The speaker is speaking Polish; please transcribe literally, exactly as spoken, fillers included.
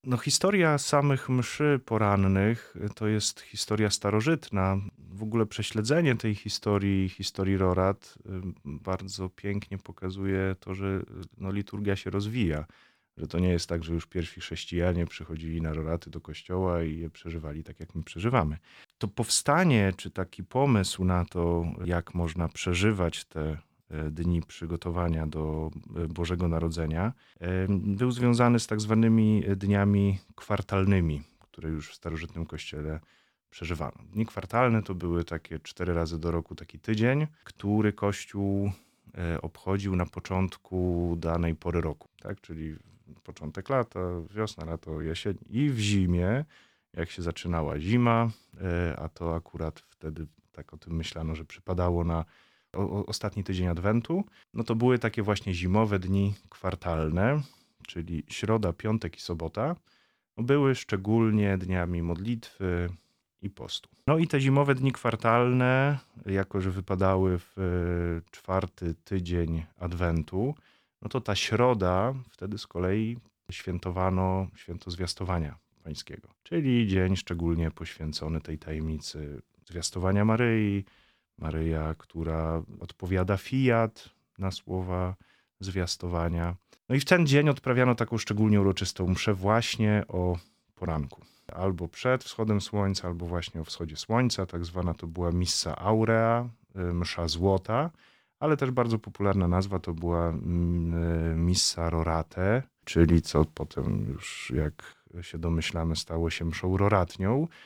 No, historia samych mszy porannych y, to jest historia starożytna. W ogóle prześledzenie tej historii, historii Rorad, y, bardzo pięknie pokazuje to, że y, no, liturgia się rozwija. Że to nie jest tak, że już pierwsi chrześcijanie przychodzili na Roraty do kościoła i je przeżywali tak, jak my przeżywamy. To powstanie, czy taki pomysł na to, jak można przeżywać te e, dni przygotowania do e, Bożego Narodzenia, e, był związany z tak zwanymi dniami kwartalnymi, które już w starożytnym kościele przeżywano. Dni kwartalne to były takie cztery razy do roku taki tydzień, który Kościół e, obchodził na początku danej pory roku, tak? Czyli początek lata, wiosna, lato, jesień i w zimie, jak się zaczynała zima, e, a to akurat wtedy tak o tym myślano, że przypadało na o, o, ostatni tydzień Adwentu, no to były takie właśnie zimowe dni kwartalne, czyli środa, piątek i sobota, no były szczególnie dniami modlitwy i postu. No i te zimowe dni kwartalne, jako że wypadały w e, czwarty tydzień Adwentu, no to ta środa wtedy z kolei świętowano święto Zwiastowania Pańskiego, czyli dzień szczególnie poświęcony tej tajemnicy zwiastowania Maryi. Maryja, która odpowiada fiat na słowa zwiastowania. No i w ten dzień odprawiano taką szczególnie uroczystą mszę właśnie o poranku. Albo przed wschodem słońca, albo właśnie o wschodzie słońca. Tak zwana to była Missa Aurea, y, msza złota, ale też bardzo popularna nazwa to była mm, y, Missa Rorate, czyli co potem już jak się domyślamy stało się mszą roratnią.